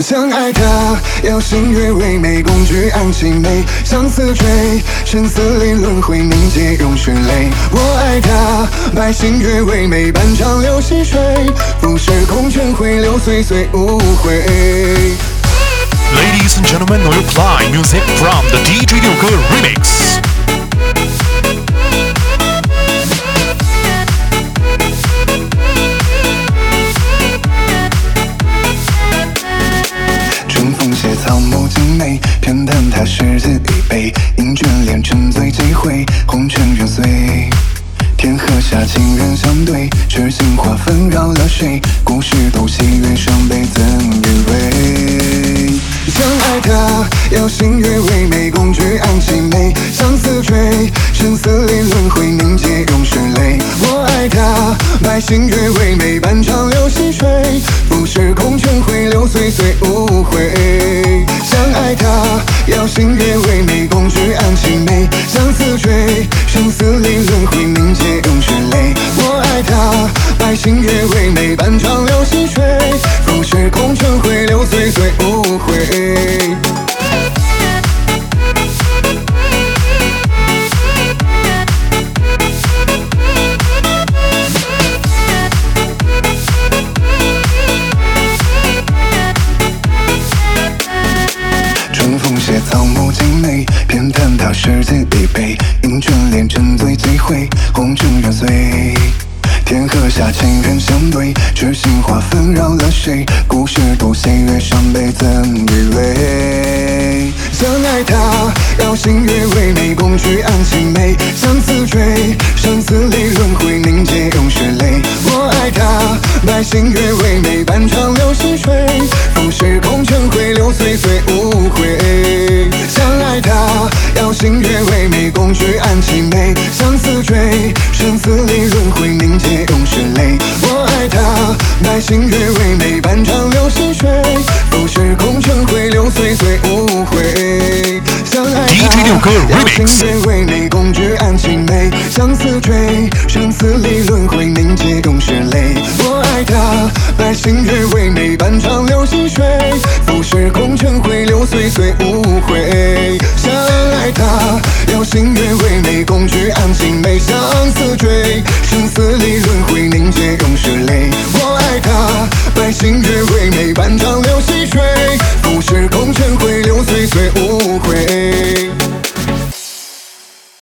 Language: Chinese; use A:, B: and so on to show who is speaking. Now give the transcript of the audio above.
A: 相爱他，要星月为媒，共举案青梅，相思坠，生死里轮回凝结融血泪。我爱他，拜星月为媒，半长流细水，浮世空圈回流，岁岁无悔。
B: Ladies and gentlemen, we'll play music from the DJ 六哥 remix。
A: 草木精美，偏袒他世子一杯，因眷恋沉醉几回，红尘缘碎。天河下情人相对，痴心花纷扰了谁？故事都喜悦伤悲怎余味？相爱他，要星月为媒，共举案青梅，相思坠，生死里轮回凝结融血泪。我爱他，拜星月为媒，半长流细水，浮世空圈回流，岁岁无悔。相爱他，要星月为媒，共举案青梅，相思坠，生死里轮回凝结融血泪。我爱他，拜星月为媒，半长流细水，浮世空圈回流，岁岁无悔。春风写草木精美，偏袒他世子一杯，因眷恋沉醉几回，红尘缘碎。天河下情人相对，痴心花纷扰了谁？故事都喜悦伤悲怎余味？相爱他，要星月为媒，共举案青梅，相思坠，生死里轮回凝结融血泪。我爱他，拜星月为媒，半长流细水，浮世空圈回流，岁岁无悔。相爱他，要星月为媒，共举案青梅，相思坠，生死里轮回凝结融血泪。我爱他，拜星月为媒，半长流细水，浮世空圈回流，岁岁无悔。相爱他，要星月为媒，共举案青梅，相思坠，生死里轮回凝结融血泪。我爱他，拜星月为媒，半长流细水，浮世空圈回流，岁岁无悔。相爱他，要星月为媒，共举案青梅，相思坠，生死里轮回凝结融血泪。我爱他，拜星月为